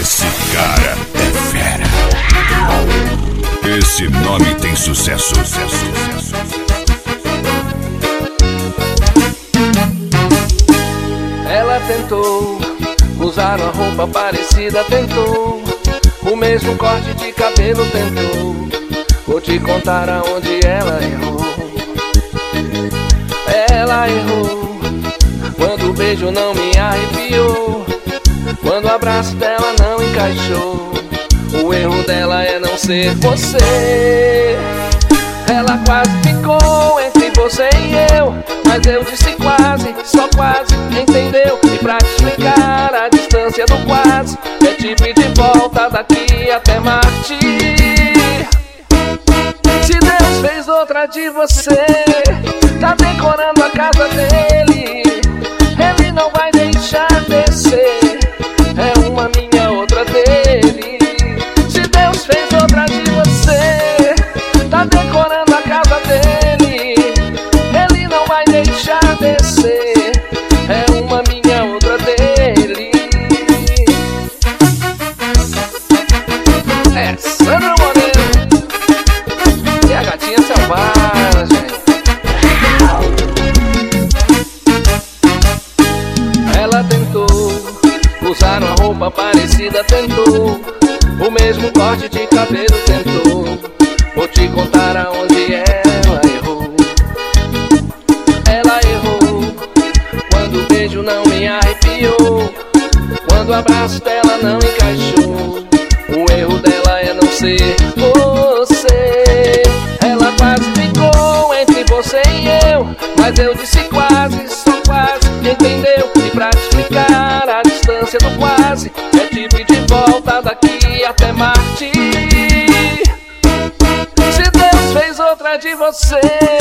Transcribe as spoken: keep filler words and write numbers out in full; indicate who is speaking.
Speaker 1: Esse cara é fera. Esse nome tem sucesso, sucesso, sucesso.
Speaker 2: Ela tentou usar uma roupa parecida, tentou o mesmo corte de cabelo, tentou. Vou te contar aonde ela errou. Ela errou quando o beijo não me arrepiou, quando o abraço dela não encaixou. O erro dela é não ser você. Ela quase ficou entre você e eu, mas eu disse quase, só quase, entendeu? E pra te explicar a distância do quase, é te pedir volta daqui até Marte. Se Deus fez outra de você, tá decorando a casa dele, ele não vai deixar descer. É uma minha, outra dele. Se Deus fez outra de você, tá decorando a casa dele, ele não vai deixar descer. É uma minha, outra dele. É Sandro Moreira e a gatinha selvagem. Ela tentou usar uma roupa parecida, tentou o mesmo corte de cabelo, tentou. Vou te contar aonde ela errou. Ela errou quando o beijo não me arrepiou, quando o abraço dela não encaixou. O erro dela é não ser você. Ela quase ficou entre você e eu, mas eu disse quase, só quase, entendeu? E pra te explicar a distância do quase, é te pedir volta daqui até Marte. Se Deus fez outra de você,